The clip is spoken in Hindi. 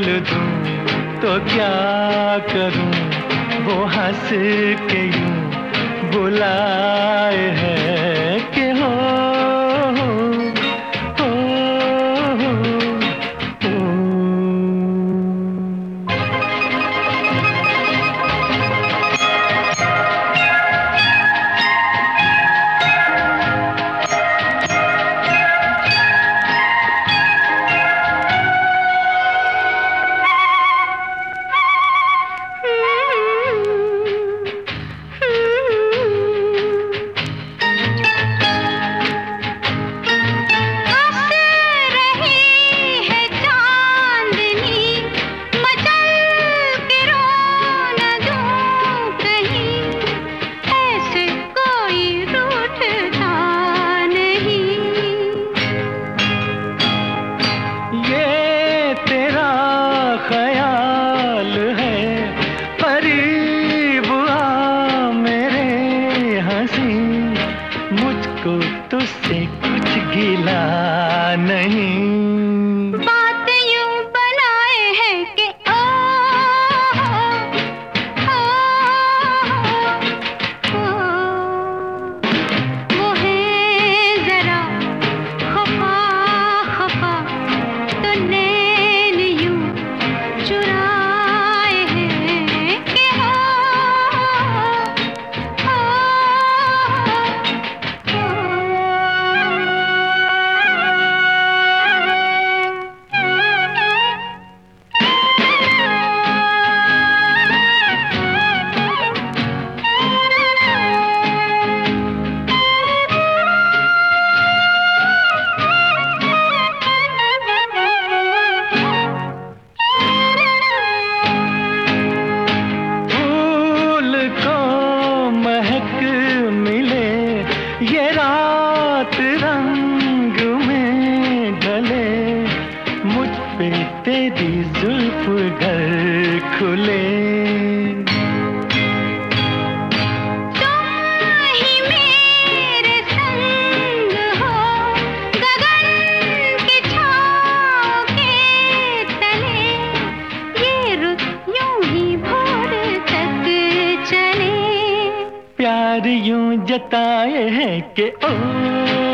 दूं तो क्या करूं, वो हंस के यूं बुलाए है कि हो ख्याल है, करीब आ मेरे हंसी, मुझको तुझसे कुछ गिला नहीं। बात यूं बनाए है कि ओ, ओ, ओ, वो है जरा खफा खफा, तो नैन यूं चुराए हैं कि हो, ये रात रंग में ढले, मुझ पे तेरी जुल्फ घर खुले। तुम ही मेरे संग हो, गगन की छाँव के तले, ये रुत यूं ही भोर तक चले। प्यार यूं जताए है कि ओ